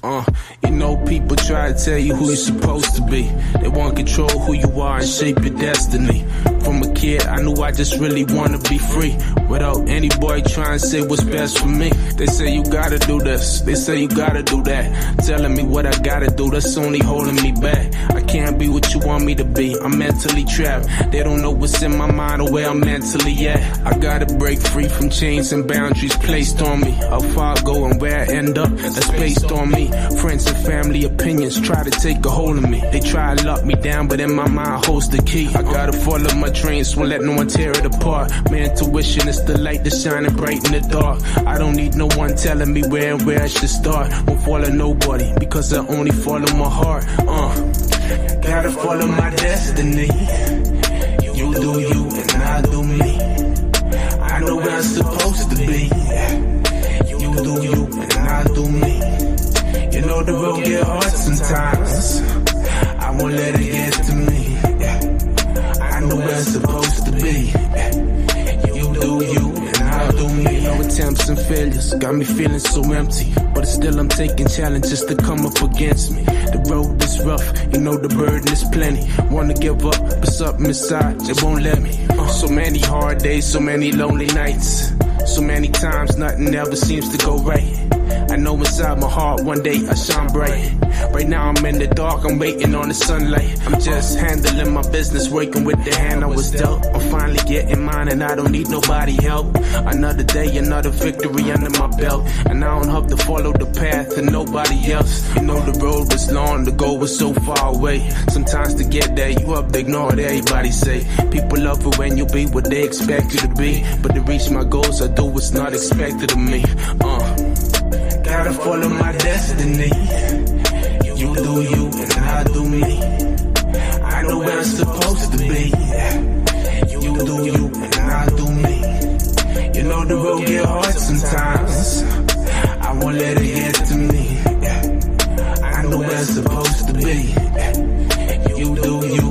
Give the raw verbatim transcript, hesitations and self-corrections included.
Uh, you know people try to tell you who you're supposed to be. They want to control who you are and shape your destiny. From a kid, I knew I just really wanna be free, without any boy trying to say what's best for me. They say you gotta do this, they say you gotta do that, telling me what I gotta do, that's only holding me back. I can't be what you want me to be, I'm mentally trapped. They don't know what's in my mind or where I'm mentally at. I gotta break free from chains and boundaries placed on me. How far I go and where I end up, that's based on me. Friends and family opinions try to take a hold of me. They try to lock me down, but in my mind holds the key. I gotta follow my dreams, won't let no one tear it apart. My intuition is the light that's shining bright in the dark. I don't need no one telling me where and where I should start. Won't follow nobody, because I only follow my heart. Uh, gotta follow my destiny. You do you and I do me. I know where I'm supposed to be. You do you and I do me. You know the road get hard sometimes, I won't let it get to me. I know where I'm supposed to be. You do you and I do me. No attempts and failures got me feeling so empty, but still I'm taking challenges to come up against me. The road is rough, you know the burden is plenty. Wanna give up, but something inside, they won't let me. uh, So many hard days, so many lonely nights. So many times nothing ever seems to go right. I know inside my heart one day I shine bright. Right now I'm in the dark, I'm waiting on the sunlight. I'm just handling my business, working with the hand I was dealt. I'm finally getting mine and I don't need nobody help. Another day, another victory under my belt, and I don't have to follow the path of nobody else. You know the road was long, the goal was so far away. Sometimes to get there, you have to ignore what everybody say. People love it when you be what they expect you to be, but to reach my goals, I do what's not expected of me. Uh, gotta follow my destiny. You do you and I do me. I know where I'm supposed to be. You do you and I do me. You know the road get hard sometimes, I won't let it get to me. I know where I'm supposed to be. You do you